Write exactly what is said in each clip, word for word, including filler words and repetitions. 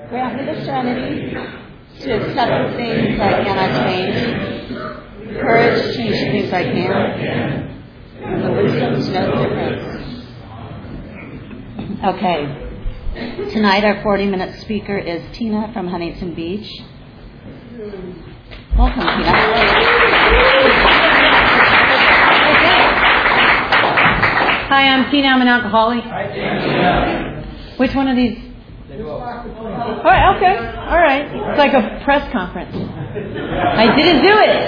Grant me the serenity to accept the things I cannot change, courage to change the things I can, and the wisdom to know the difference. Okay. Tonight our forty-minute speaker is Tina from Huntington Beach. Welcome, Tina. Hi, I'm Tina. I'm an alcoholic. Hi, Tina. Which one of these? All right, okay. All right. It's like a press conference. I didn't do it.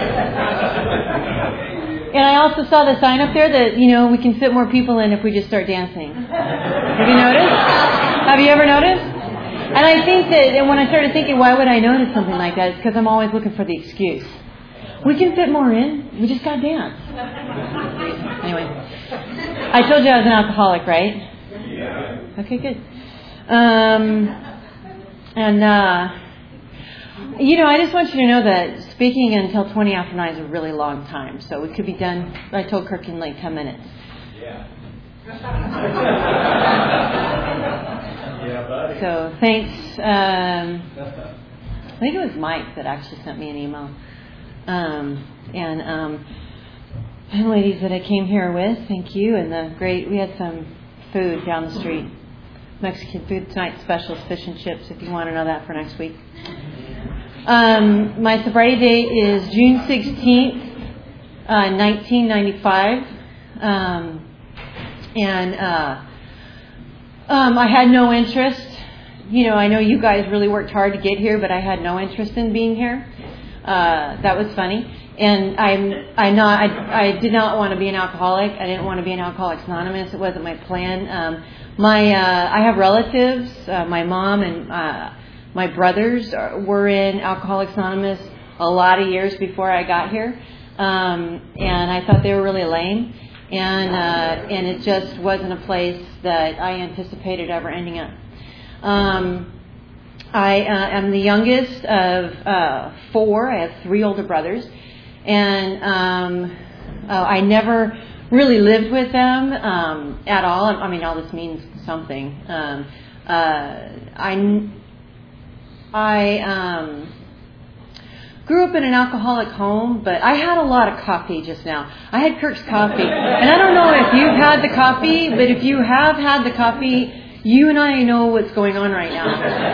And I also saw the sign up there that, you know, we can fit more people in if we just start dancing. Have you noticed? Have you ever noticed? And I think that, and when I started thinking, why would I notice something like that? It's because I'm always looking for the excuse. We can fit more in. We just got to dance. Anyway, I told you I was an alcoholic, right? Yeah. Okay, good. Um, and, uh, you know, I just want you to know that speaking until twenty after nine is a really long time. So we could be done, I told Kirk, in like ten minutes. Yeah. So thanks. Um, I think it was Mike that actually sent me an email. Um, and um, the ladies that I came here with, thank you. And the great, we had some food down the street. Mexican food tonight, specials, fish and chips, if you want to know that for next week. Um, my sobriety date is June sixteenth, uh, nineteen ninety-five. Um, and uh, um, I had no interest. You know, I know you guys really worked hard to get here, but I had no interest in being here. Uh, that was funny. And I'm, I not, I, I did not want to be an alcoholic. I didn't want to be an Alcoholics Anonymous. It wasn't my plan. Um, my, uh, I have relatives. Uh, my mom and uh, my brothers are, were in Alcoholics Anonymous a lot of years before I got here, um, and I thought they were really lame. And uh, and it just wasn't a place that I anticipated ever ending up. Um, I uh, am the youngest of uh, four. I have three older brothers. And um, uh, I never really lived with them um, at all. I mean, all this means something. Um, uh, I, I um, grew up in an alcoholic home, but I had a lot of coffee just now. I had Kirk's coffee. And I don't know if you've had the coffee, but if you have had the coffee, you and I know what's going on right now.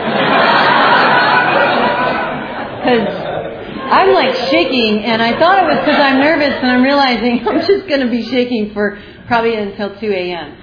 Because I'm like shaking, and I thought it was because I'm nervous, and I'm realizing I'm just going to be shaking for probably until two a.m.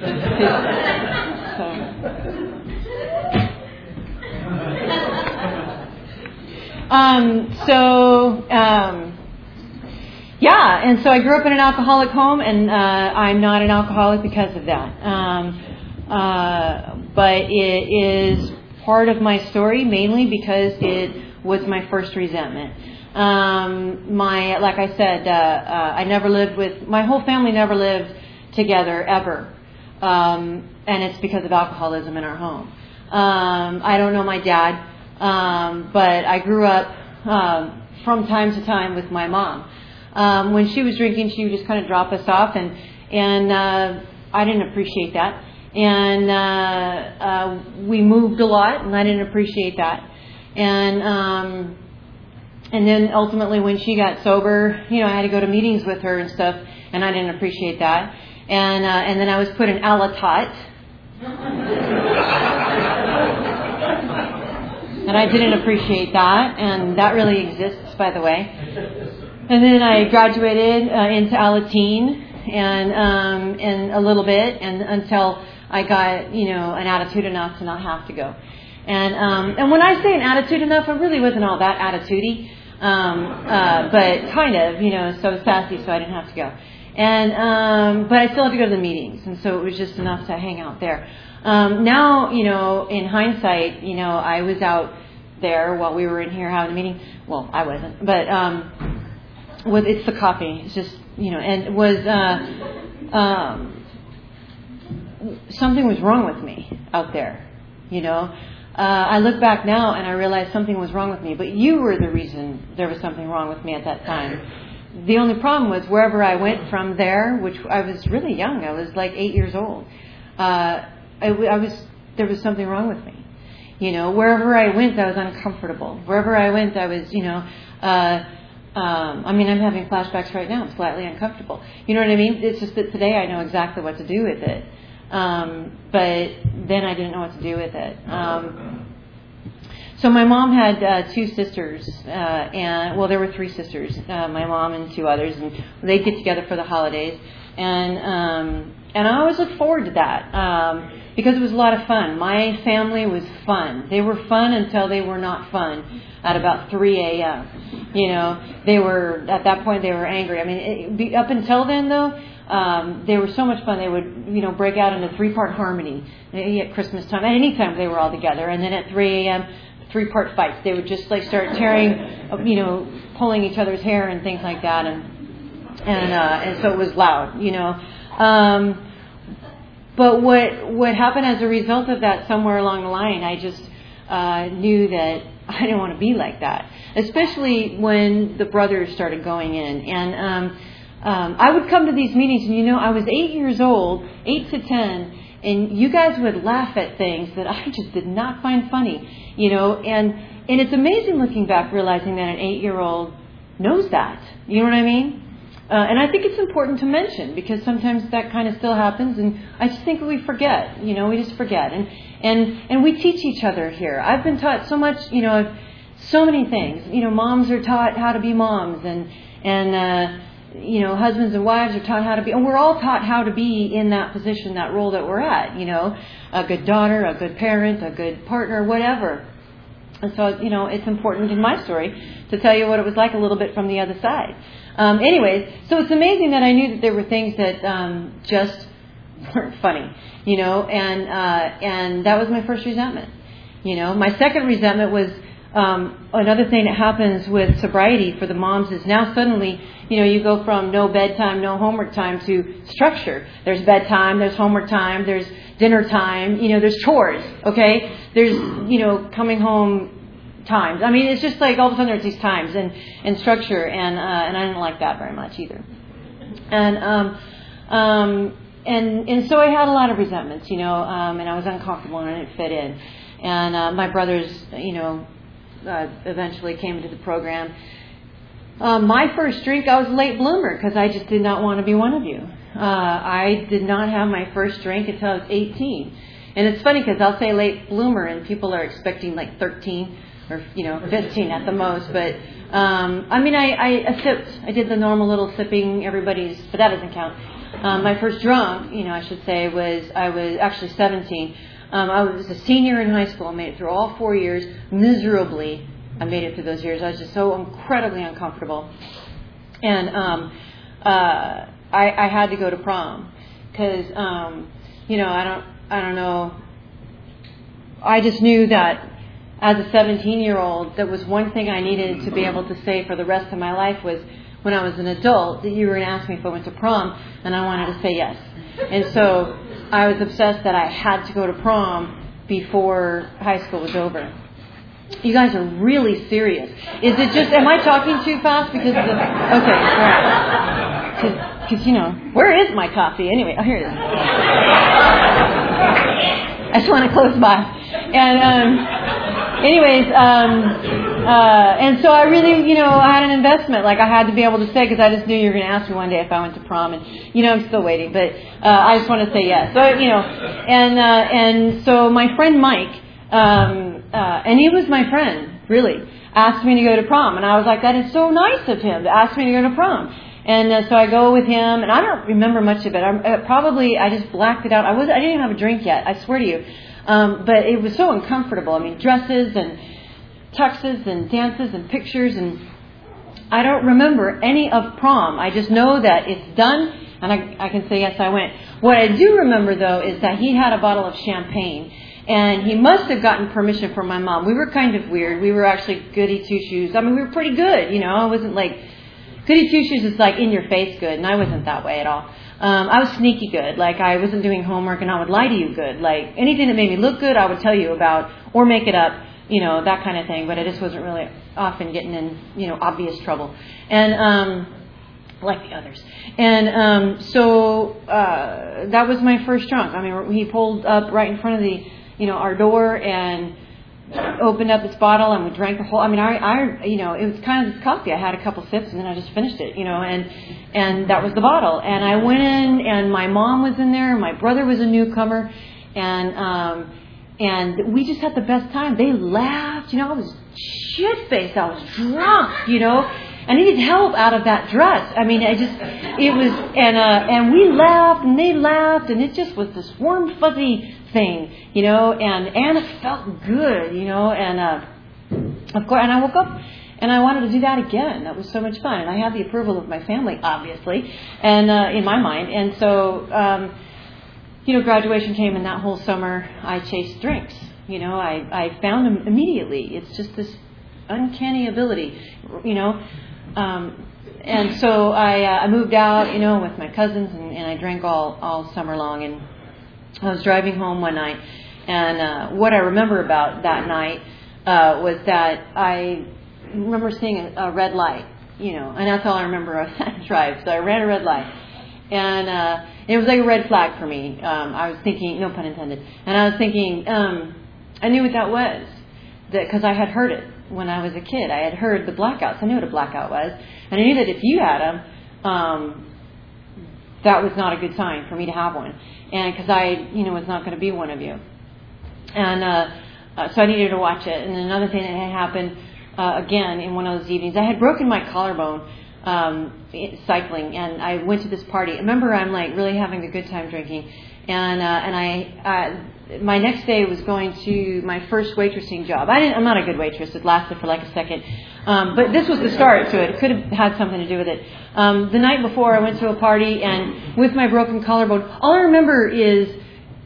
So, um, so um, yeah, and so I grew up in an alcoholic home, and uh, I'm not an alcoholic because of that. Um, uh, but it is part of my story, mainly because it was my first resentment. Um, my, like I said, uh, uh, I never lived with, my whole family never lived together ever. Um, and it's because of alcoholism in our home. Um, I don't know my dad, um, but I grew up, um, from time to time with my mom. Um, when she was drinking, she would just kind of drop us off, and, and, uh, I didn't appreciate that. And, uh, uh, we moved a lot, and I didn't appreciate that. And, um, And then ultimately when she got sober, you know, I had to go to meetings with her and stuff, and I didn't appreciate that. And uh, and then I was put in Alatot. And I didn't appreciate that, and that really exists, by the way. And then I graduated uh, into Alateen, and um, and a little bit, and until I got, you know, an attitude enough to not have to go. And um, and when I say an attitude enough, I really wasn't all that attitude-y. Um, uh, but kind of, you know, so I was sassy, so I didn't have to go. And, um, but I still had to go to the meetings, and so it was just enough to hang out there. Um, now, you know, in hindsight, you know, I was out there while we were in here having a meeting. Well, I wasn't, but, um, with, it's the coffee. It's just, you know, and it was, uh, um, something was wrong with me out there, you know. Uh, I look back now and I realize something was wrong with me, but you were the reason there was something wrong with me at that time. The only problem was wherever I went from there, which I was really young, I was like eight years old, uh, I, I was, there was something wrong with me. You know, wherever I went, I was uncomfortable. Wherever I went, I was, you know, uh, um, I mean, I'm having flashbacks right now. I'm slightly uncomfortable. You know what I mean? It's just that today I know exactly what to do with it. Um, but then I didn't know what to do with it. Um, so my mom had uh, two sisters, uh, and well, there were three sisters, uh, my mom and two others, and they'd get together for the holidays. And um, and I always looked forward to that um, because it was a lot of fun. My family was fun. They were fun until they were not fun at about three a.m. You know, they were, at that point, they were angry. I mean, it, be, up until then, though, um, they were so much fun. They would, you know, break out into three-part harmony at Christmas time. At any time they were all together. And then at three a.m., three-part fights. They would just, like, start tearing, you know, pulling each other's hair and things like that. And and uh, and so it was loud, you know. Um, but what what happened as a result of that, somewhere along the line, I just uh, knew that I didn't want to be like that, especially when the brothers started going in. And um, um, I would come to these meetings, and, you know, I was eight years old, eight to ten, and you guys would laugh at things that I just did not find funny, you know. And, and it's amazing looking back, realizing that an eight-year-old knows that. You know what I mean? Uh, and I think it's important to mention, because sometimes that kind of still happens, and I just think we forget, you know, we just forget. And and and we teach each other here. I've been taught so much, you know, so many things. You know, moms are taught how to be moms, and and uh, you know, husbands and wives are taught how to be, and we're all taught how to be in that position, that role that we're at. You know, a good daughter, a good parent, a good partner, whatever. And so, you know, it's important in my story to tell you what it was like a little bit from the other side. Um, anyways, so it's amazing that I knew that there were things that um, just weren't funny, you know, and uh, and that was my first resentment. You know, my second resentment was um, another thing that happens with sobriety for the moms is now suddenly, you know, you go from no bedtime, no homework time to structure. There's bedtime, there's homework time, there's dinner time, you know, there's chores, okay? There's, you know, coming home times. I mean, it's just like all of a sudden there's these times and, and structure, and uh, and I didn't like that very much either. And um, um, and and so I had a lot of resentments, you know, um, and I was uncomfortable and I didn't fit in. And uh, my brothers, you know, uh, eventually came into the program. Um, my first drink, I was a late bloomer because I just did not want to be one of you. Uh, I did not have my first drink until I was eighteen. And it's funny because I'll say late bloomer and people are expecting like thirteen or, you know, fifteen at the most. But, um, I mean, I, I, I sipped. I did the normal little sipping, everybody's, but that doesn't count. Um, my first drunk, you know, I should say, was, I was actually seventeen. Um, I was a senior in high school. I made it through all four years miserably. I made it through those years. I was just so incredibly uncomfortable. And um, uh, I, I had to go to prom because, um, you know, I don't, I don't know. I just knew that as a seventeen-year-old, that was one thing I needed to be able to say for the rest of my life was when I was an adult that you were going to ask me if I went to prom, and I wanted to say yes. And so I was obsessed that I had to go to prom before high school was over. You guys are really serious. Is it just, am I talking too fast because of the, okay, all right. Because, you know, where is my coffee? Anyway, oh, here it is. I just want to close by. And, um, anyways, um, uh, and so I really, you know, I had an investment. Like I had to be able to say, because I just knew you were going to ask me one day if I went to prom. And, you know, I'm still waiting. But uh, I just want to say yes. So, you know, and, uh, and so my friend Mike, Um, uh, and he was my friend, really, asked me to go to prom. And I was like, that is so nice of him to ask me to go to prom. And uh, so I go with him, and I don't remember much of it. I, uh, probably I just blacked it out. I was I didn't even have a drink yet, I swear to you. Um, but it was so uncomfortable. I mean, dresses and tuxes and dances and pictures. And I don't remember any of prom. I just know that it's done, and I, I can say, yes, I went. What I do remember, though, is that he had a bottle of champagne. And he must have gotten permission from my mom. We were kind of weird. We were actually goody two-shoes. I mean, we were pretty good, you know. I wasn't like... Goody two-shoes is like in-your-face good, and I wasn't that way at all. Um, I was sneaky good. Like, I wasn't doing homework, and I would lie to you good. Like, anything that made me look good, I would tell you about, or make it up, you know, that kind of thing. But I just wasn't really often getting in, you know, obvious trouble. And, um... like the others. And um, so uh, that was my first drunk. I mean, he pulled up right in front of the... you know, our door, and opened up this bottle and we drank the whole. I mean, I, I, you know, it was kind of this coffee. I had a couple sips and then I just finished it, you know, and and that was the bottle. And I went in, and my mom was in there, and my brother was a newcomer, and um, and we just had the best time. They laughed, you know. I was shit faced. I was drunk, you know. I needed help out of that dress. I mean, I just, it was, and uh, and we laughed, and they laughed, and it just was this warm, fuzzy thing, you know, and, and it felt good, you know, and uh, of course, and I woke up, and I wanted to do that again. That was so much fun, and I had the approval of my family, obviously, and uh, in my mind, and so, um, you know, graduation came, and that whole summer, I chased drinks, you know, I, I found them immediately. It's just this uncanny ability, you know. Um, and so I, uh, I moved out, you know, with my cousins, and, and I drank all, all summer long. And I was driving home one night, and uh, what I remember about that night uh, was that I remember seeing a, a red light, you know, and that's all I remember of that drive. So I ran a red light, and uh, it was like a red flag for me. Um, I was thinking, no pun intended, and I was thinking, um, I knew what that was, that because I had heard it. When I was a kid, I had heard the blackouts. I knew what a blackout was. And I knew that if you had them, um, that was not a good sign for me to have one. And because I, you know, was not going to be one of you. And uh, uh, so I needed to watch it. And another thing that had happened, uh, again, in one of those evenings, I had broken my collarbone um, cycling. And I went to this party. I remember I'm like really having a good time drinking. And uh, and I, uh, my next day was going to my first waitressing job. I didn't, I'm not a good waitress. It lasted for like a second. Um, but this was the start to it. It could have had something to do with it. Um, the night before, I went to a party, and with my broken collarbone, all I remember is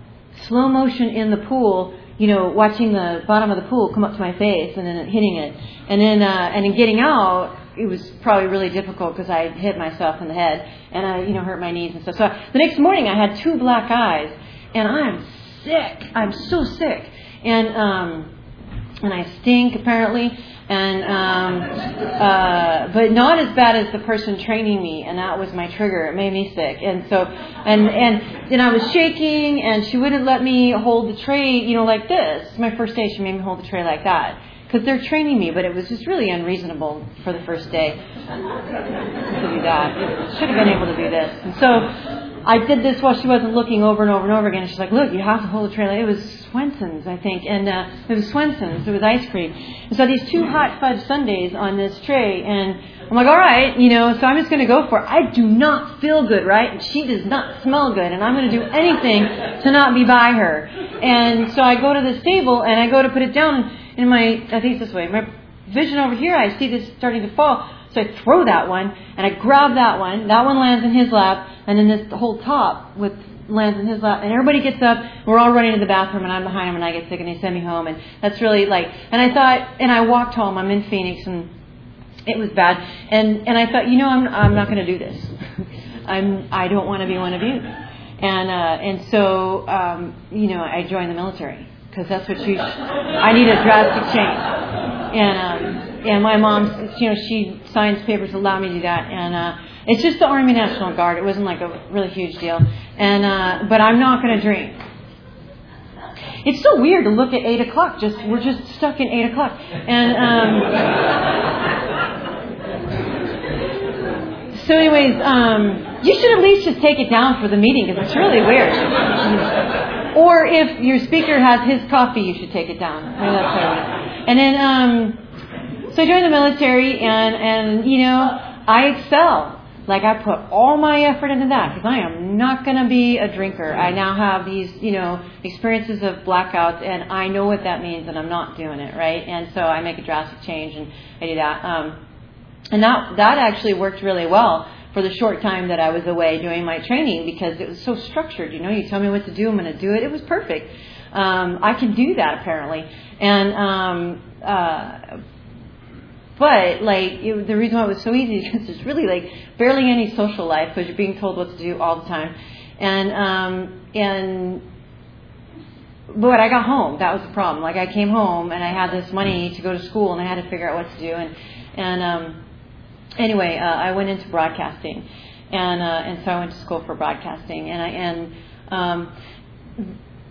slow motion in the pool, you know, watching the bottom of the pool come up to my face and then hitting it. And then, uh, and then getting out, it was probably really difficult because I hit myself in the head and I, you know, hurt my knees and stuff. So the next morning I had two black eyes, and I'm sick. I'm so sick. And, um, and I stink apparently. And, um, uh, but not as bad as the person training me. And that was my trigger. It made me sick. And so, and, and then I was shaking, and she wouldn't let me hold the tray, you know, like this. My first day, she made me hold the tray like that. Because they're training me, but it was just really unreasonable for the first day to do that. I should have been able to do this. And so I did this while she wasn't looking over and over and over again. And she's like, look, you have to hold the tray. It was Swenson's, I think. And uh, it was Swenson's. It was ice cream. And so these two hot fudge sundaes on this tray. And I'm like, all right, you know, so I'm just going to go for it. I do not feel good, right? And she does not smell good. And I'm going to do anything to not be by her. And so I go to this table, and I go to put it down. In my, I think it's this way, my vision over here, I see this starting to fall. So I throw that one, and I grab that one. That one lands in his lap, and then this whole top with lands in his lap. And everybody gets up. We're all running to the bathroom, and I'm behind them, and I get sick, and they send me home. And that's really like, and I thought, and I walked home. I'm in Phoenix, and it was bad. And and I thought, you know, I'm I'm not going to do this. I'm I don't want to be one of you. And uh, and so um, you know, I joined the military. Because that's what you, I need a drastic change. And um, and my mom, you know, she signs papers to allow me to do that. And uh, it's just the Army National Guard. It wasn't like a really huge deal. And uh, but I'm not going to drink. It's so weird to look at eight o'clock. Just we're just stuck in eight o'clock. And um, so, anyways, um, you should at least just take it down for the meeting because it's really weird. Or if your speaker has his coffee, you should take it down. Maybe that's what it is. And then, um, so I joined the military, and, and, you know, I excel. Like, I put all my effort into that because I am not going to be a drinker. I now have these, you know, experiences of blackouts, and I know what that means, and I'm not doing it, right? And so I make a drastic change, and I do that. Um, and that, that actually worked really well for the short time that I was away doing my training because it was so structured. You know, you tell me what to do, I'm going to do it. It was perfect. Um, I can do that apparently. And, um, uh, but like it, the reason why it was so easy is because there's really like barely any social life because you're being told what to do all the time. And, um, and, but I got home. That was the problem. Like I came home and I had this money to go to school and I had to figure out what to do. And, and, um, Anyway, uh, I went into broadcasting, and uh, and so I went to school for broadcasting, and I and um,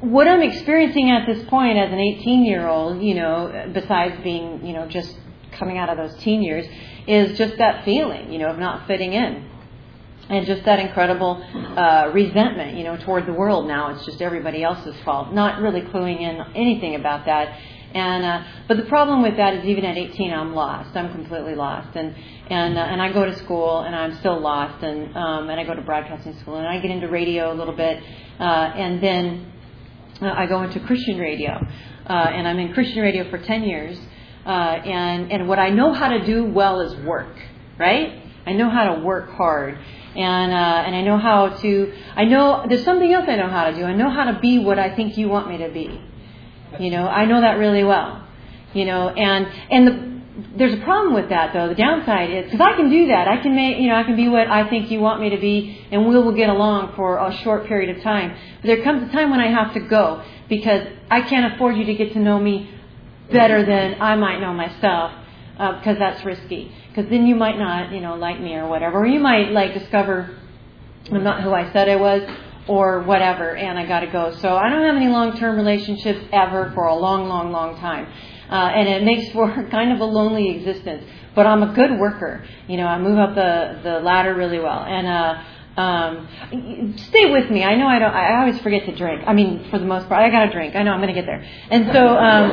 what I'm experiencing at this point as an eighteen-year-old, you know, besides being, you know, just coming out of those teen years, is just that feeling, you know, of not fitting in. And just that incredible uh, resentment, you know, toward the world now. It's just everybody else's fault. Not really cluing in anything about that. And uh, but the problem with that is even at eighteen, I'm lost. I'm completely lost. And and uh, and I go to school and I'm still lost. And um, and I go to broadcasting school and I get into radio a little bit. Uh, and then uh, I go into Christian radio. Uh, and I'm in Christian radio for ten years. Uh, and and what I know how to do well is work, right? I know how to work hard. And uh, and I know how to, I know, there's something else I know how to do. I know how to be what I think you want me to be. You know, I know that really well. You know, and and the, there's a problem with that, though. The downside is, because I can do that. I can make, you know, I can be what I think you want me to be, and we will get along for a short period of time. But there comes a time when I have to go, because I can't afford you to get to know me better than I might know myself. Uh, because that's risky. Because then you might not, you know, like me or whatever. Or you might, like, discover I'm not who I said I was or whatever, and I got to go. So I don't have any long-term relationships ever for a long, long, long time. Uh, and it makes for kind of a lonely existence. But I'm a good worker. You know, I move up the, the ladder really well. And uh, um, stay with me. I know I don't. I always forget to drink. I mean, for the most part, I got to drink. I know I'm going to get there. And so... Um,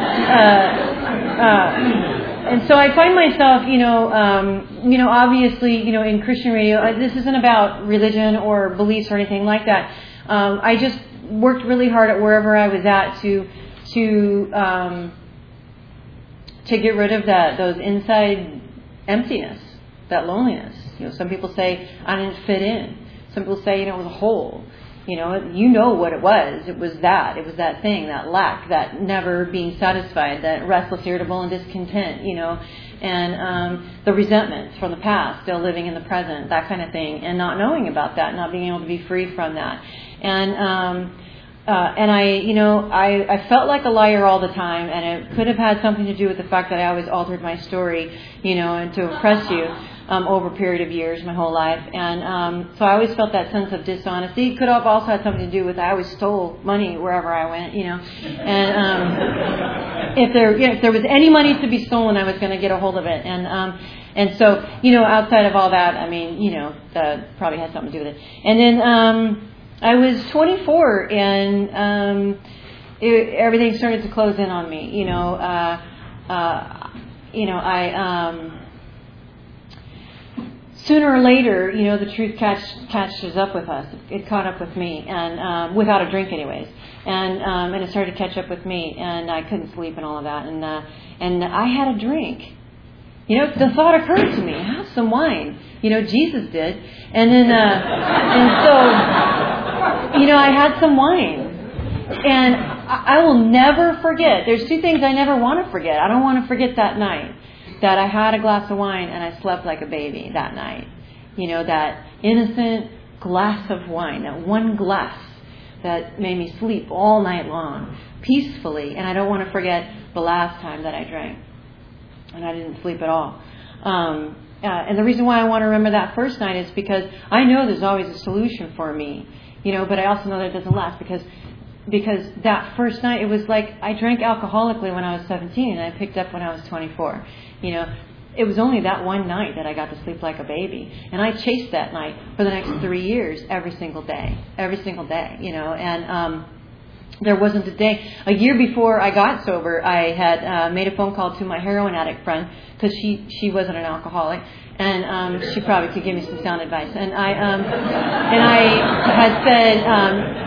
uh, uh, And so I find myself, you know, um, you know, obviously, you know, in Christian radio, uh, this isn't about religion or beliefs or anything like that. Um, I just worked really hard at wherever I was at to to um, to get rid of that those inside emptiness, that loneliness. You know, some people say I didn't fit in. Some people say, you know, it was a hole. You know, you know what it was. It was that. It was that thing, that lack, that never being satisfied, that restless, irritable, and discontent, you know, and um, the resentments from the past, still living in the present, that kind of thing, and not knowing about that, not being able to be free from that. And um, uh, and I, you know, I, I felt like a liar all the time, and it could have had something to do with the fact that I always altered my story, you know, and to impress you. Um, over a period of years, my whole life. And um, so I always felt that sense of dishonesty. It could have also had something to do with I always stole money wherever I went, you know. And um, if there you know, if there was any money to be stolen, I was going to get a hold of it. And um, and so, you know, outside of all that, I mean, you know, that probably had something to do with it. And then um, I was twenty-four, and um, it, everything started to close in on me. You know, uh, uh, you know, I... Um, Sooner or later, you know, the truth catch, catches up with us. It caught up with me, and um, without a drink, anyways. And um, and it started to catch up with me, and I couldn't sleep and all of that. And uh, and I had a drink. You know, the thought occurred to me: have some wine. You know, Jesus did. And then uh, and so, you know, I had some wine, and I, I will never forget. There's two things I never want to forget. I don't want to forget that night. That I had a glass of wine and I slept like a baby that night. You know, that innocent glass of wine, that one glass that made me sleep all night long, peacefully. And I don't want to forget the last time that I drank. And I didn't sleep at all. Um, uh, and the reason why I want to remember that first night is because I know there's always a solution for me. You know, but I also know that it doesn't last because because that first night, it was like I drank alcoholically when I was seventeen and I picked up when I was twenty-four. You know, it was only that one night that I got to sleep like a baby. And I chased that night for the next three years, every single day, every single day, you know. And um, there wasn't a day. A year before I got sober, I had uh, made a phone call to my heroin addict friend because she, she wasn't an alcoholic. And um, she probably could give me some sound advice. And I, um, and I had said... Um,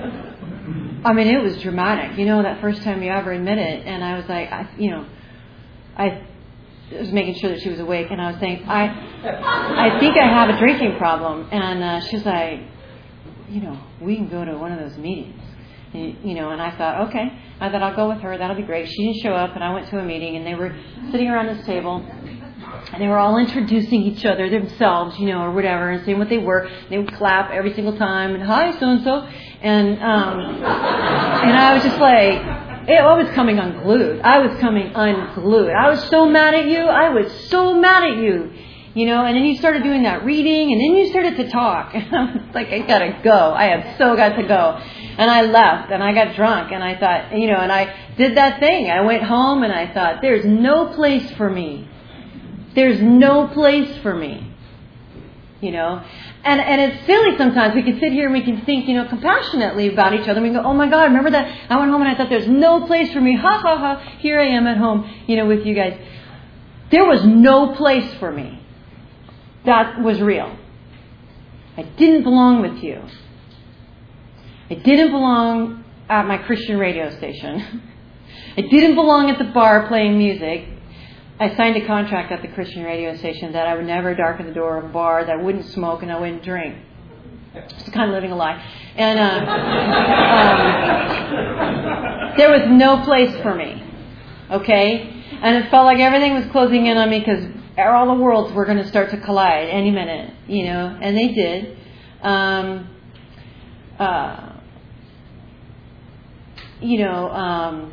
I mean, it was dramatic, you know, that first time you ever admit it. And I was like, I, you know, I was making sure that she was awake. And I was saying, I I think I have a drinking problem. And uh, she was like, you know, we can go to one of those meetings. And, you know, and I thought, okay. I thought, I'll go with her. That'll be great. She didn't show up. And I went to a meeting. And they were sitting around this table. And they were all introducing each other, themselves, you know, or whatever, and saying what they were. They would clap every single time, and hi, so-and-so. And um, and I was just like, I was coming unglued. I was coming unglued. I was so mad at you. I was so mad at you. You know, and then you started doing that reading, and then you started to talk. And I was like, I gotta go. I have so got to go. And I left, and I got drunk, and I thought, you know, and I did that thing. I went home, and I thought, there's no place for me. There's no place for me. You know, and and it's silly sometimes. We can sit here and we can think, you know, compassionately about each other. And we go, oh my God, remember that? I went home and I thought there's no place for me. Ha ha ha. Here I am at home, you know, with you guys. There was no place for me. That was real. I didn't belong with you. I didn't belong at my Christian radio station. I didn't belong at the bar playing music. I signed a contract at the Christian radio station that I would never darken the door of a bar, that I wouldn't smoke, and I wouldn't drink. Just kind of living a lie. And uh, um, there was no place for me. Okay? And it felt like everything was closing in on me because all the worlds were going to start to collide any minute, you know, and they did. Um, uh, you know, um,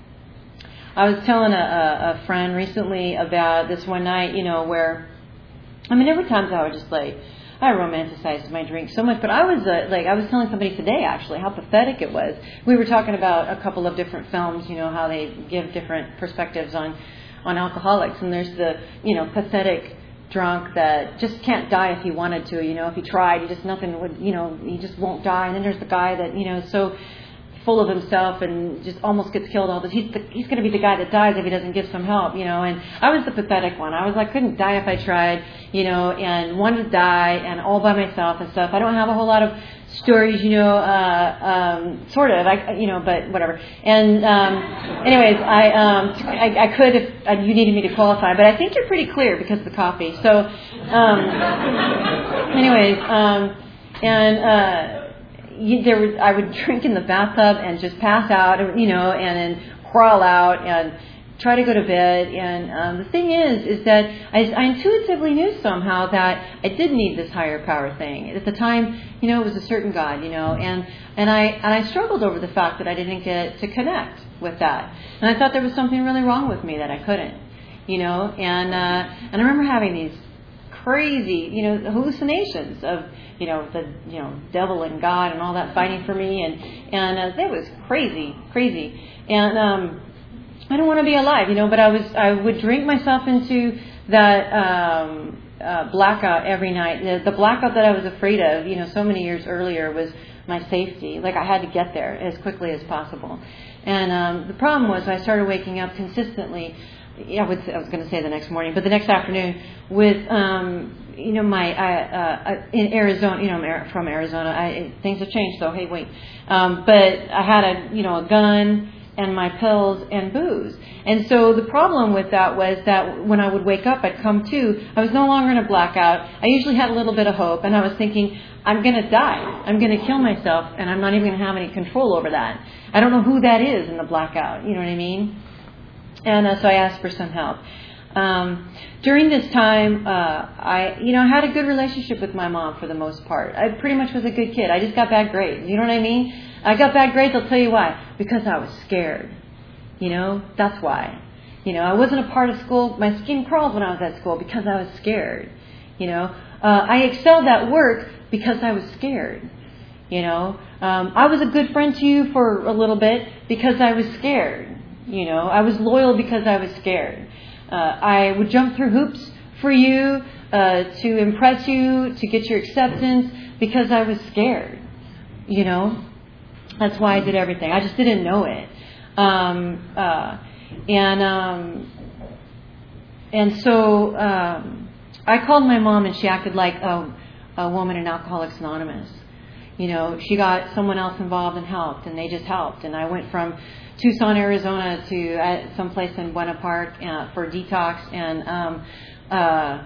I was telling a, a friend recently about this one night, you know, where, I mean, there were times I was just like, I romanticized my drink so much, but I was uh, like, I was telling somebody today actually how pathetic it was. We were talking about a couple of different films, you know, how they give different perspectives on, on alcoholics, and there's the, you know, pathetic drunk that just can't die if he wanted to, you know, if he tried, he just nothing would, you know, he just won't die. And then there's the guy that, you know, so full of himself and just almost gets killed all this. He's the, he's going to be the guy that dies if he doesn't get some help, you know. And I was the pathetic one. I was like, couldn't die if I tried, you know, and wanted to die and all by myself and stuff. I don't have a whole lot of stories, you know, uh, um, sort of, I, you know, but whatever. And um, anyways, I, um, I I could if uh, you needed me to qualify, but I think you're pretty clear because of the coffee. So, um, anyways, um, and. Uh, You, there was, I would drink in the bathtub and just pass out, you know, and then crawl out and try to go to bed. And um, the thing is, is that I, I intuitively knew somehow that I did need this higher power thing. At the time, you know, it was a certain God, you know, and and I and I struggled over the fact that I didn't get to connect with that. And I thought there was something really wrong with me that I couldn't, you know. And uh, and I remember having these crazy, you know, hallucinations of, you know, the, you know, devil and God and all that fighting for me. And, and uh, it was crazy, crazy. And um, I don't want to be alive, you know, but I was, I would drink myself into that um, uh, blackout every night. The, the blackout that I was afraid of, you know, so many years earlier was my safety. Like I had to get there as quickly as possible. And um, the problem was I started waking up consistently. I, would, I was going to say the next morning, but the next afternoon with, um, you know, my, uh, uh, in Arizona, you know, I'm from Arizona, I, things have changed, so hey, wait. Um, but I had a, you know, a gun and my pills and booze. And so the problem with that was that when I would wake up, I'd come to, I was no longer in a blackout. I usually had a little bit of hope, and I was thinking, I'm going to die. I'm going to kill myself, and I'm not even going to have any control over that. I don't know who that is in the blackout, you know what I mean? And uh, so I asked for some help. Um, during this time, uh, I, you know, I had a good relationship with my mom for the most part. I pretty much was a good kid. I just got bad grades. You know what I mean? I got bad grades. I'll tell you why. Because I was scared. You know, that's why. You know, I wasn't a part of school. My skin crawled when I was at school because I was scared. You know, uh, I excelled at work because I was scared. You know, um, I was a good friend to you for a little bit because I was scared. You know, I was loyal because I was scared. Uh, I would jump through hoops for you, uh, to impress you, to get your acceptance because I was scared. You know, that's why I did everything. I just didn't know it. Um, uh, and, um, and so, um, I called my mom and she acted like a, a woman in Alcoholics Anonymous. You know, she got someone else involved and helped, and they just helped. And I went from Tucson, Arizona to uh, someplace in Buena Park uh, for detox. And um, uh,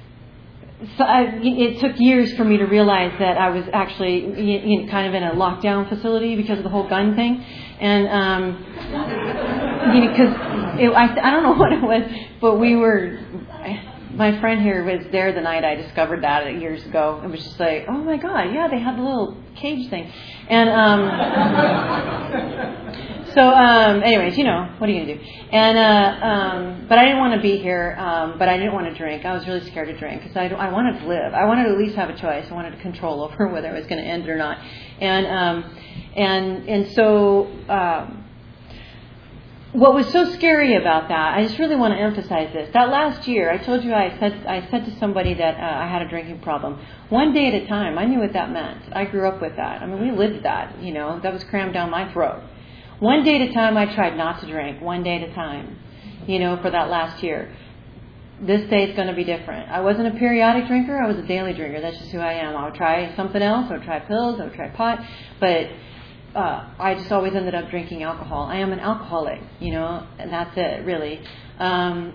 so I, it took years for me to realize that I was actually you know, kind of in a lockdown facility because of the whole gun thing. And um, you know, because I, I don't know what it was, but we were... I, my friend here was there the night I discovered that years ago. It was just like, oh my God, yeah, they had the little cage thing. And um, So, um, anyways, you know, what are you going to do? And, uh, um, but I didn't want to be here, um, but I didn't want to drink. I was really scared to drink because I, I wanted to live. I wanted to at least have a choice. I wanted to control over whether I was going to end it or not. And, um, and, and so, um, what was so scary about that, I just really want to emphasize this. That last year, I told you I said I said to somebody that uh, I had a drinking problem. One day at a time, I knew what that meant. I grew up with that. I mean, we lived that, you know. That was crammed down my throat. One day at a time, I tried not to drink. One day at a time, you know, for that last year. This day is going to be different. I wasn't a periodic drinker. I was a daily drinker. That's just who I am. I would try something else. I would try pills. I would try pot. But Uh, I just always ended up drinking alcohol. I am an alcoholic, you know, and that's it, really. Um,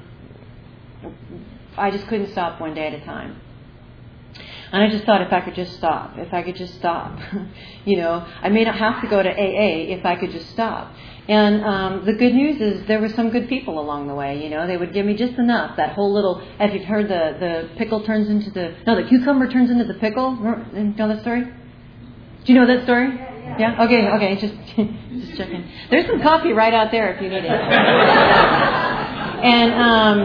I just couldn't stop one day at a time. And I just thought if I could just stop, if I could just stop, you know, I may not have to go to A A if I could just stop. And um, the good news is there were some good people along the way, you know. They would give me just enough, that whole little, if you've heard the, the pickle turns into the, no, the cucumber turns into the pickle. You know that story? Do you know that story? Yeah? Okay, okay, just just checking. There's some coffee right out there if you need it. And, um,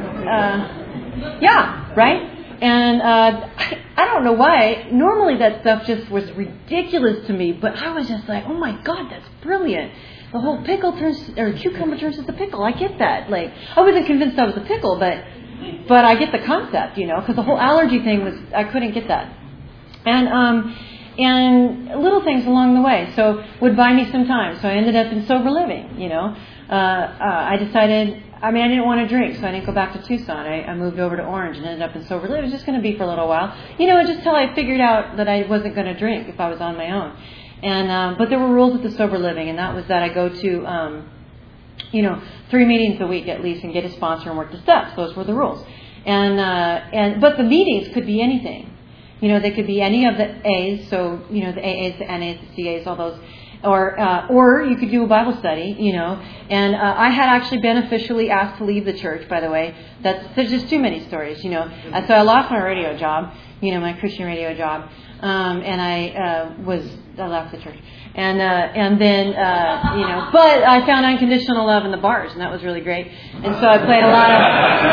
uh, yeah, right? And uh, I, I don't know why. Normally that stuff just was ridiculous to me, but I was just like, oh my God, that's brilliant. The whole pickle turns, or cucumber turns into pickle. I get that. Like, I wasn't convinced that was a pickle, but but I get the concept, you know, because the whole allergy thing was, I couldn't get that. And, um, And little things along the way, so would buy me some time. So I ended up in sober living, you know. Uh, uh, I decided, I mean, I didn't want to drink, so I didn't go back to Tucson. I, I moved over to Orange and ended up in sober living. It was just going to be for a little while, you know, just till I figured out that I wasn't going to drink if I was on my own. And um, but there were rules with the sober living, and that was that I go to, um, you know, three meetings a week at least, and get a sponsor and work the steps. Those were the rules. And uh, and but the meetings could be anything. You know, they could be any of the A's, so, you know, the A A's, the N A's, the C A's, all those. Or uh, or you could do a Bible study, you know. And uh, I had actually been officially asked to leave the church, by the way. That's, there's just too many stories, you know. Uh, so I lost my radio job, you know, my Christian radio job. Um, and I uh, was, I left the church. And uh, and then, uh, you know, but I found unconditional love in the bars, and that was really great. And so I played a lot of,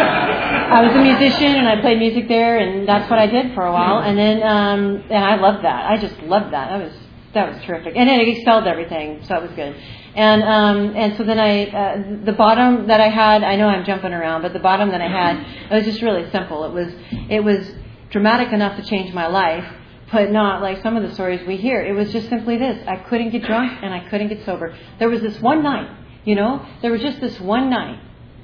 I was a musician, and I played music there, and that's what I did for a while. And then, um, and I loved that. I just loved that. That was that was terrific. And it excelled everything, so it was good. And um, and so then I, uh, the bottom that I had, I know I'm jumping around, but the bottom that I had, it was just really simple. It was it was dramatic enough to change my life, but not like some of the stories we hear. It was just simply this. I couldn't get drunk and I couldn't get sober. There was this one night, you know, there was just this one night.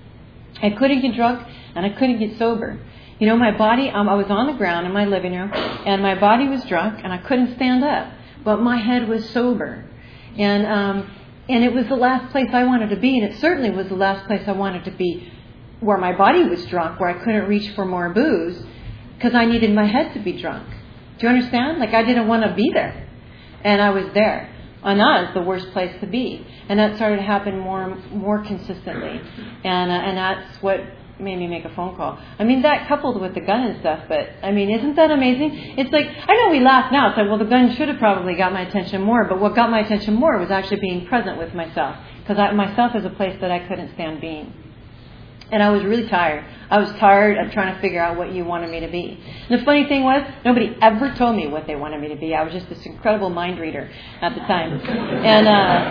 I couldn't get drunk and I couldn't get sober. You know, my body, um, I was on the ground in my living room and my body was drunk and I couldn't stand up. But my head was sober. And, um, and it was the last place I wanted to be. And it certainly was the last place I wanted to be where my body was drunk, where I couldn't reach for more booze because I needed my head to be drunk. Do you understand? Like, I didn't want to be there. And I was there. And that is the worst place to be. And that started to happen more more consistently. And uh, and that's what made me make a phone call. I mean, that coupled with the gun and stuff, but, I mean, isn't that amazing? It's like, I know we laugh now. It's like, well, the gun should have probably got my attention more. But what got my attention more was actually being present with myself. Because myself is a place that I couldn't stand being. And I was really tired. I was tired of trying to figure out what you wanted me to be. And the funny thing was, nobody ever told me what they wanted me to be. I was just this incredible mind reader at the time. And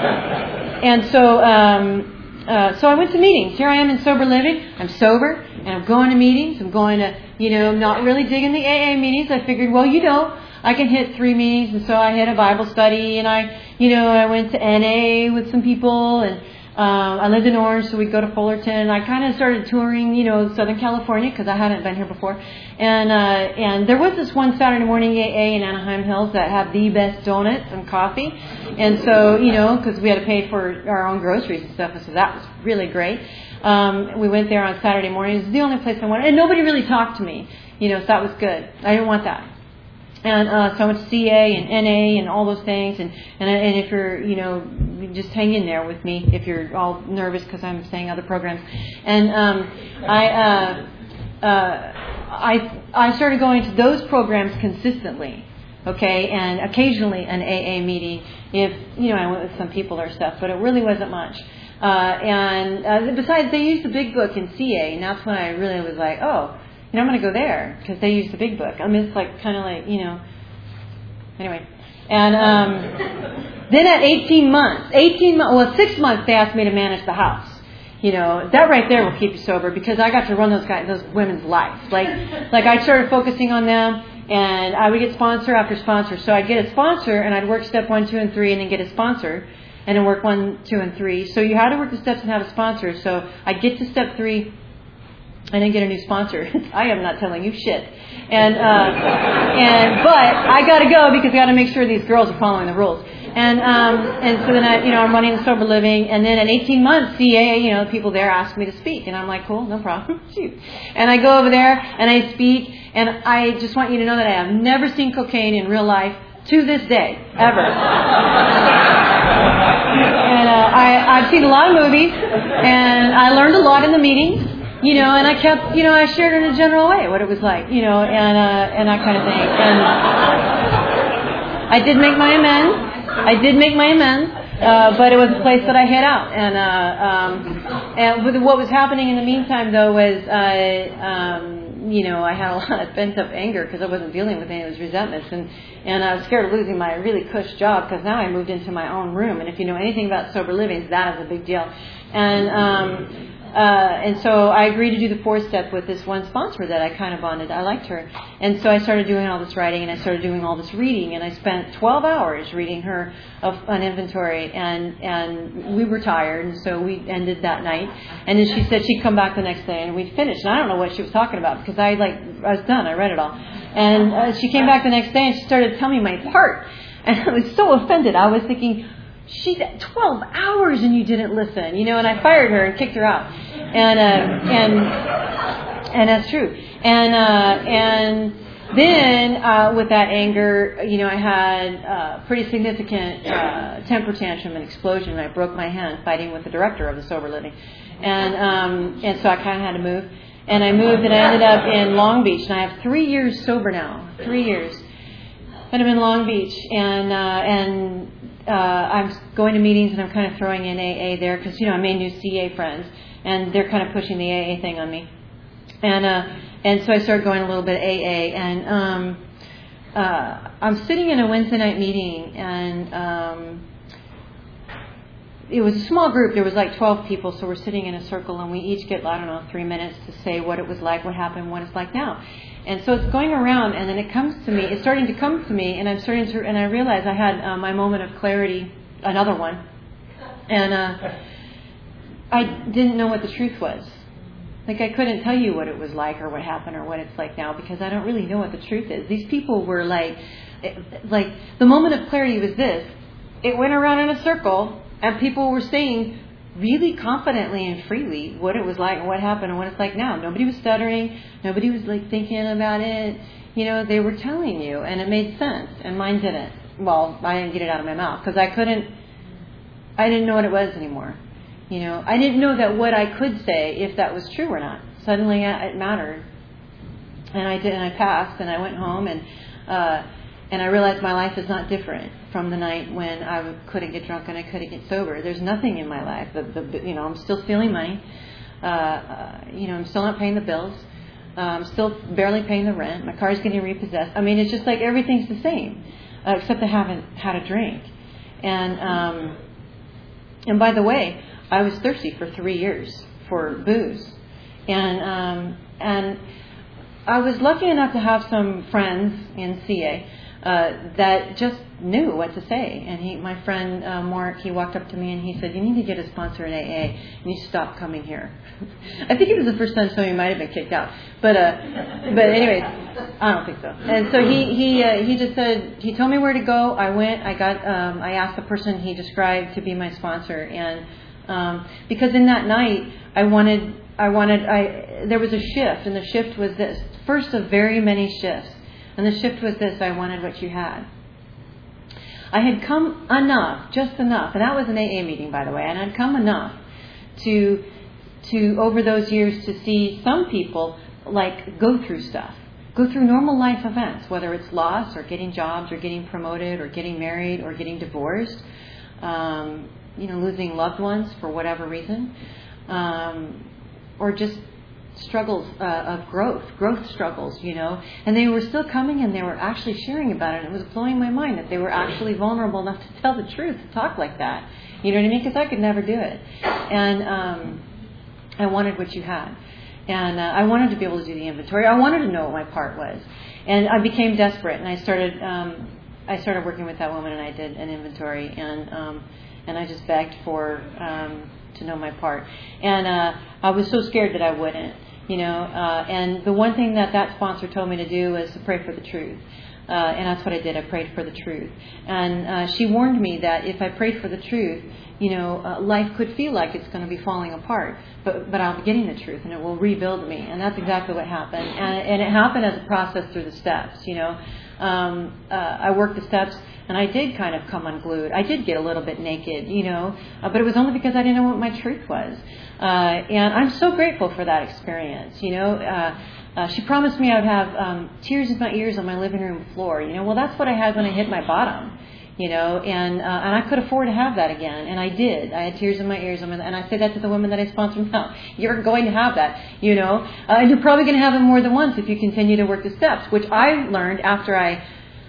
uh, and so um, uh, so I went to meetings. Here I am in sober living. I'm sober, and I'm going to meetings. I'm going to, you know, not really digging the A A meetings. I figured, well, you know, I can hit three meetings. And so I hit a Bible study, and I, you know, I went to N A with some people, and Um, I lived in Orange, so we'd go to Fullerton. I kind of started touring, you know, Southern California because I hadn't been here before. And uh, and there was this one Saturday morning A A in Anaheim Hills that had the best donuts and coffee. And so, you know, because we had to pay for our own groceries and stuff, so that was really great. Um, we went there on Saturday morning. It was the only place I wanted. And nobody really talked to me, you know, so that was good. I didn't want that. And uh, so I went to C A and N A and all those things. And, and and if you're, you know, just hang in there with me if you're all nervous because I'm saying other programs. And um, I, uh, uh, I I started going to those programs consistently, okay, and occasionally an A A meeting. if, you know, I went with some people or stuff, but it really wasn't much. Uh, and uh, besides, they used the big book in C A, and that's when I really was like, oh, you know, I'm going to go there because they use the big book. I mean, it's like kind of like, you know, anyway. And um, then at eighteen months, eighteen months, well, six months, they asked me to manage the house. You know, that right there will keep you sober because I got to run those guys, those women's lives. Like, like I started focusing on them, and I would get sponsor after sponsor. So I'd get a sponsor, and I'd work step one, two, and three, and then get a sponsor. And then work one, two, and three. So you had to work the steps and have a sponsor. So I'd get to step three and then get a new sponsor. I am not telling you shit. And uh, and but I got to go because I got to make sure these girls are following the rules. And um, and so then I, you know, I'm running the sober living. And then at eighteen months, C A, you know, people there ask me to speak, and I'm like, cool, no problem, shoot. And I go over there and I speak, and I just want you to know that I have never seen cocaine in real life. To this day, ever. And uh, I, I've seen a lot of movies, and I learned a lot in the meetings, you know, and I kept, you know, I shared in a general way what it was like, you know, and uh, and that kind of thing. And I did make my amends. I did make my amends, uh, but it was a place that I hid out. And uh, um, and with what was happening in the meantime, though, was uh, um, you know, I had a lot of pent-up anger because I wasn't dealing with any of those resentments. And, and I was scared of losing my really cush job because now I moved into my own room. And if you know anything about sober living, that is a big deal. And um, uh, and so I agreed to do the fourth step with this one sponsor that I kind of bonded. I liked her. And so I started doing all this writing, and I started doing all this reading. And I spent twelve hours reading her of an inventory. And, and we were tired, and so we ended that night. And then she said she'd come back the next day, and we'd finish. And I don't know what she was talking about because I, like, I was done. I read it all. And uh, she came back the next day, and she started telling me my part. And I was so offended. I was thinking, she twelve hours and you didn't listen, you know, and I fired her and kicked her out. And, uh, and, and that's true. And, uh, and then, uh, with that anger, you know, I had a pretty significant, uh, temper tantrum and explosion, and I broke my hand fighting with the director of the sober living. And, um, and so I kind of had to move. And I moved, and I ended up in Long Beach, and I have three years sober now, three years. And I'm in Long Beach, and, uh, and, Uh, I'm going to meetings, and I'm kind of throwing in A A there because, you know, I made new C A friends, and they're kind of pushing the A A thing on me. And uh, and so I started going a little bit of A A, and um, uh, I'm sitting in a Wednesday night meeting, and um, it was a small group. There was like twelve people, so we're sitting in a circle, and we each get, I don't know, three minutes to say what it was like, what happened, what it's like now. And so it's going around, and then it comes to me. It's starting to come to me, and I'm starting to, and I realize I had uh, my moment of clarity, another one, and uh, I didn't know what the truth was. Like, I couldn't tell you what it was like, or what happened, or what it's like now, because I don't really know what the truth is. These people were like, like the moment of clarity was this: it went around in a circle, and people were saying really confidently and freely what it was like and what happened and what it's like now. Nobody was stuttering. Nobody was like thinking about it. You know, they were telling you, and it made sense, and mine didn't. Well, I didn't get it out of my mouth because I couldn't, I didn't know what it was anymore. You know, I didn't know that what I could say, if that was true or not. Suddenly it mattered. And I did, and I passed, and I went home, and uh, and I realized my life is not different from the night when I couldn't get drunk and I couldn't get sober. There's nothing in my life. The, the, you know, I'm still stealing money. Uh, uh, you know, I'm still not paying the bills. Uh, I'm still barely paying the rent. My car's getting repossessed. I mean, it's just like everything's the same, uh, except I haven't had a drink. And um, and by the way, I was thirsty for three years for booze, and um, and I was lucky enough to have some friends in C A uh, that just knew what to say. And he, my friend uh, Mark, he walked up to me and he said, "You need to get a sponsor in A A, and you stop coming here." I think it was the first time somebody might have been kicked out, but uh, but anyways, I don't think so. And so he he uh, he just said, he told me where to go. I went. I got. Um, I asked the person he described to be my sponsor, and um, because in that night I wanted. I wanted, I, there was a shift, and the shift was this, first of very many shifts. And the shift was this: I wanted what you had. I had come enough, just enough, and that was an A A meeting, by the way, and I'd come enough to, to over those years to see some people, like, go through stuff. go through normal life events, whether it's loss or getting jobs or getting promoted or getting married or getting divorced, um, you know, losing loved ones for whatever reason, um, or just struggles uh, of growth, growth struggles, you know. And they were still coming and they were actually sharing about it. And it was blowing my mind that they were actually vulnerable enough to tell the truth, to talk like that. You know what I mean? Because I could never do it. And um, I wanted what you had. And uh, I wanted to be able to do the inventory. I wanted to know what my part was. And I became desperate. And I started um, I started working with that woman and I did an inventory. And um, and I just begged for um, to know my part. And uh, I was so scared that I wouldn't. You know, uh, and the one thing that that sponsor told me to do was to pray for the truth. Uh, and that's what I did. I prayed for the truth. And uh, she warned me that if I prayed for the truth, you know, uh, life could feel like it's going to be falling apart. But but I'll be getting the truth and it will rebuild me. And that's exactly what happened. And, and it happened as a process through the steps, you know. Um, uh, I worked the steps and I did kind of come unglued. I did get a little bit naked, you know, uh, but it was only because I didn't know what my truth was. Uh, and I'm so grateful for that experience, you know. Uh, uh, she promised me I would have um, tears in my ears on my living room floor, you know. Well, that's what I had when I hit my bottom, you know, and uh, and I could afford to have that again, and I did. I had tears in my ears, and I say that to the women that I sponsor now. You're going to have that, you know, uh, and you're probably going to have it more than once if you continue to work the steps, which I learned after I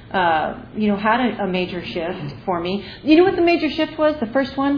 Uh, you know, had a, a major shift for me. You know what the major shift was? The first one?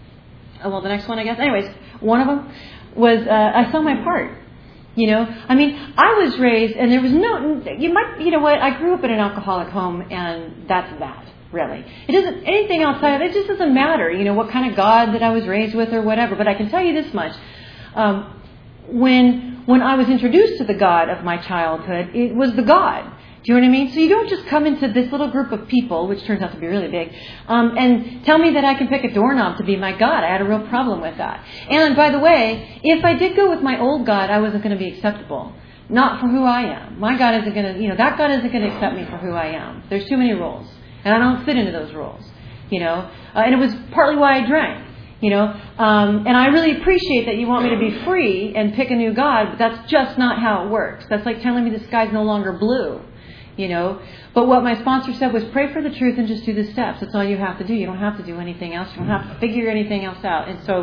Oh, well, the next one, I guess. Anyways, one of them was uh, I saw my part. You know, I mean, I was raised, and there was no. You might, you know what? I grew up in an alcoholic home, and that's that. Really, it doesn't anything outside of it. It just doesn't matter. You know, what kind of God that I was raised with, or whatever. But I can tell you this much: um, when when I was introduced to the God of my childhood, it was the God. Do you know what I mean? So you don't just come into this little group of people, which turns out to be really big, um, and tell me that I can pick a doorknob to be my God. I had a real problem with that. And by the way, if I did go with my old God, I wasn't going to be acceptable. Not for who I am. My God isn't going to, you know, that God isn't going to accept me for who I am. There's too many rules. And I don't fit into those rules, you know. Uh, and it was partly why I drank, you know. Um, and I really appreciate that you want me to be free and pick a new God, but that's just not how it works. That's like telling me the sky's no longer blue. You know, but what my sponsor said was pray for the truth and just do the steps. That's all you have to do. You don't have to do anything else. You don't have to figure anything else out. And so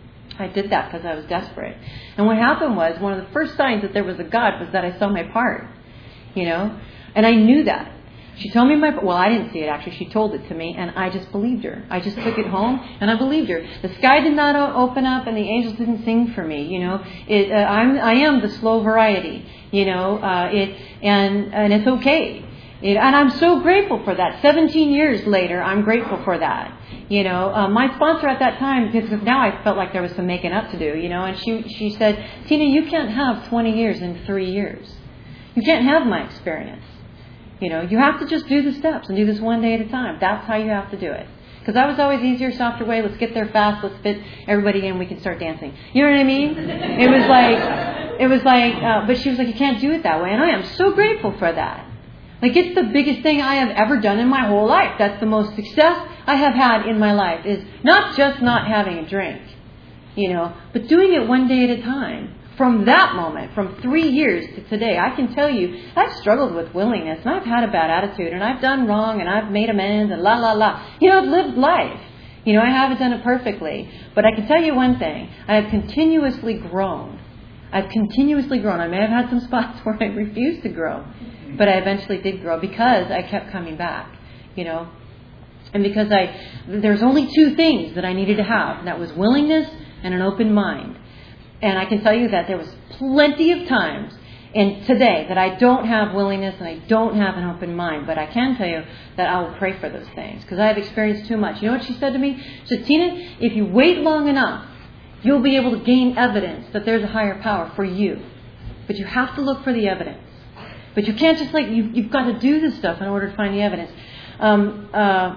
I did that because I was desperate. And what happened was one of the first signs that there was a God was that I saw my part, you know, and I knew that. She told me my, well, I didn't see it actually. She told it to me and I just believed her. I just took it home and I believed her. The sky did not open up and the angels didn't sing for me. You know, it, uh, I'm, I am the slow variety, you know, uh, it, and, and it's okay. It, and I'm so grateful for that. seventeen years later, I'm grateful for that. You know, uh, my sponsor at that time, because now I felt like there was some making up to do, you know, and she, she said, Tina, you can't have twenty years in three years. You can't have my experience. You know, you have to just do the steps and do this one day at a time. That's how you have to do it. Because I was always easier, softer way. Let's get there fast. Let's fit everybody in. We can start dancing. You know what I mean? It was like, it was like, uh, but she was like, you can't do it that way. And I am so grateful for that. Like, it's the biggest thing I have ever done in my whole life. That's the most success I have had in my life, is not just not having a drink, you know, but doing it one day at a time. From that moment, from three years to today, I can tell you, I've struggled with willingness, and I've had a bad attitude, and I've done wrong, and I've made amends, and la, la, la. You know, I've lived life. You know, I haven't done it perfectly. But I can tell you one thing. I have continuously grown. I've continuously grown. I may have had some spots where I refused to grow, but I eventually did grow because I kept coming back, you know. And because I, there's only two things that I needed to have, and that was willingness and an open mind. And I can tell you that there was plenty of times and today that I don't have willingness and I don't have an open mind. But I can tell you that I will pray for those things because I have experienced too much. You know what she said to me? She said, Tina, if you wait long enough, you'll be able to gain evidence that there's a higher power for you. But you have to look for the evidence. But you can't just like, you, you've got to do this stuff in order to find the evidence. Um, uh,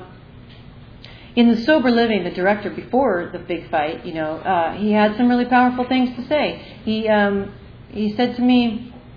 In the Sober Living, the director before the big fight, you know, uh, he had some really powerful things to say. He um, he said to me,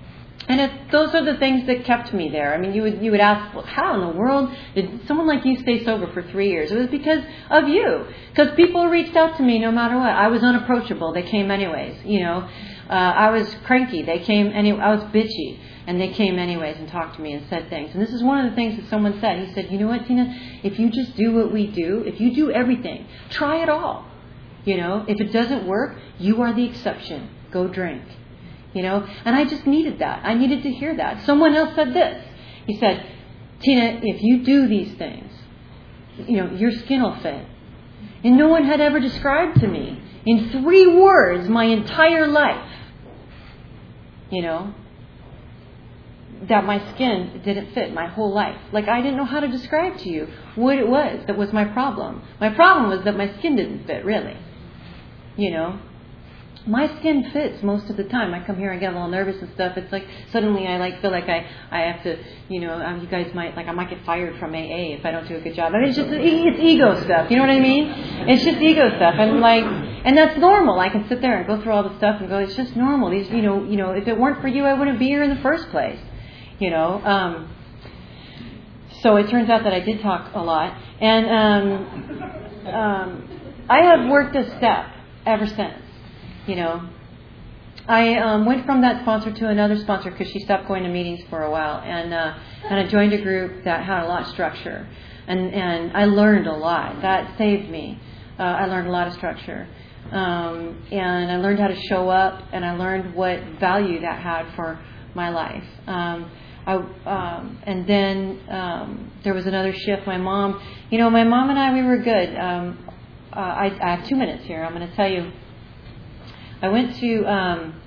And it, those are the things that kept me there. I mean, you would you would ask, well, how in the world did someone like you stay sober for three years? It was because of you. Because people reached out to me no matter what. I was unapproachable. They came anyways. You know, uh, I was cranky. They came anyway. I was bitchy. And they came anyways and talked to me and said things. And this is one of the things that someone said. He said, you know what, Tina? If you just do what we do, if you do everything, try it all. You know, if it doesn't work, you are the exception. Go drink. You know, and I just needed that. I needed to hear that. Someone else said this. He said, Tina, if you do these things, you know, your skin will fit. And no one had ever described to me in three words my entire life, you know, that my skin didn't fit my whole life. Like, I didn't know how to describe to you what it was that was my problem. My problem was that my skin didn't fit, really. You know, my skin fits most of the time. I come here and get a little nervous and stuff. It's like suddenly I like feel like I, I have to, you know, um, you guys might, like I might get fired from A A if I don't do a good job. I mean, it's just, it's ego stuff. You know what I mean? It's just ego stuff. And like, and that's normal. I can sit there and go through all the stuff and go, it's just normal. These, you know, you know, if it weren't for you, I wouldn't be here in the first place. You know, um, so it turns out that I did talk a lot. And um, um, I have worked a step ever since. You know, I um, went from that sponsor to another sponsor because she stopped going to meetings for a while, and uh, and I joined a group that had a lot of structure, and and I learned a lot. That saved me. Uh, I learned a lot of structure, um, and I learned how to show up, and I learned what value that had for my life. Um, I um, and then um, there was another shift. My mom, you know, my mom and I, we were good. Um, uh, I, I have two minutes here. I'm going to tell you. I went to, um,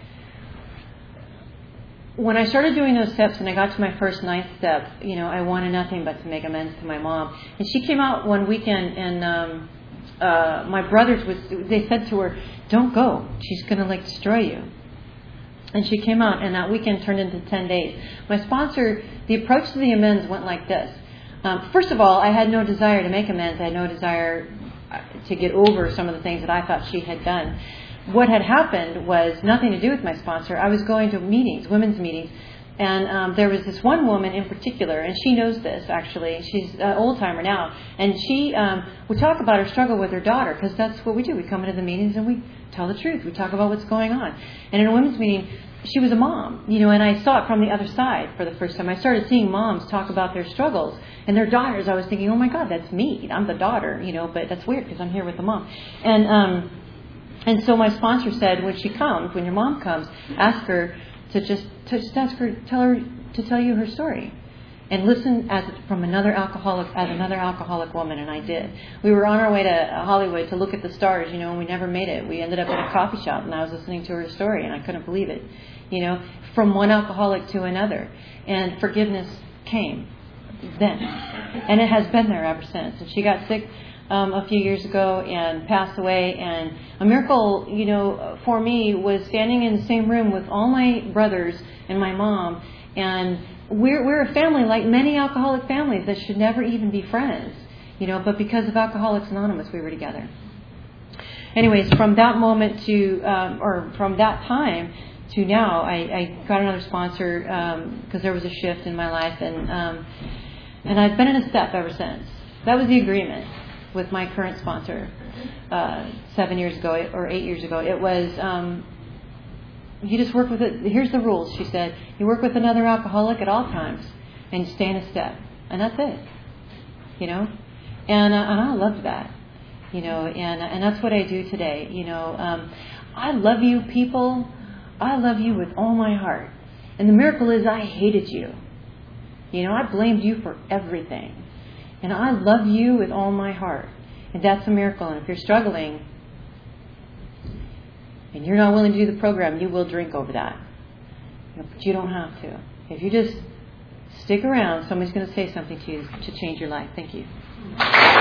when I started doing those steps and I got to my first ninth step, you know, I wanted nothing but to make amends to my mom. And she came out one weekend and um, uh, my brothers, was, they said to her, don't go. She's going to, like, destroy you. And she came out, and that weekend turned into ten days. My sponsor, the approach to the amends went like this. Um, first of all, I had no desire to make amends. I had no desire to get over some of the things that I thought she had done. What had happened was nothing to do with my sponsor. I was going to meetings, women's meetings, and um, there was this one woman in particular, and she knows this, actually. She's an old-timer now, and she um, would talk about her struggle with her daughter, because that's what we do. We come into the meetings and we tell the truth. We talk about what's going on. And in a women's meeting, she was a mom, you know, and I saw it from the other side for the first time. I started seeing moms talk about their struggles and their daughters. I was thinking, oh, my God, that's me. I'm the daughter, you know, but that's weird because I'm here with the mom. And um And so my sponsor said, when she comes, when your mom comes, ask her to just, to just ask her, tell her to tell you her story, and listen as from another alcoholic, as another alcoholic woman. And I did. We were on our way to Hollywood to look at the stars, you know, and we never made it. We ended up at a coffee shop, and I was listening to her story, and I couldn't believe it, you know, from one alcoholic to another. And forgiveness came then, and it has been there ever since. And she got sick Um, a few years ago and passed away, and a miracle, you know, for me was standing in the same room with all my brothers and my mom, and we're we're a family like many alcoholic families that should never even be friends, you know, but because of Alcoholics Anonymous, we were together. Anyways, from that moment to, um, or from that time to now, I, I got another sponsor because um, there was a shift in my life, and um, and I've been in a step ever since. That was the agreement with my current sponsor uh, seven years ago or eight years ago. It was, um, you just work with it. Here's the rules, she said. You work with another alcoholic at all times and you stay in a step. And that's it. You know? And, uh, and I loved that. You know, and and that's what I do today. You know, um, I love you, people. I love you with all my heart. And the miracle is I hated you. You know, I blamed you for everything. And I love you with all my heart. And that's a miracle. And if you're struggling and you're not willing to do the program, you will drink over that. But you don't have to. If you just stick around, somebody's going to say something to you to change your life. Thank you.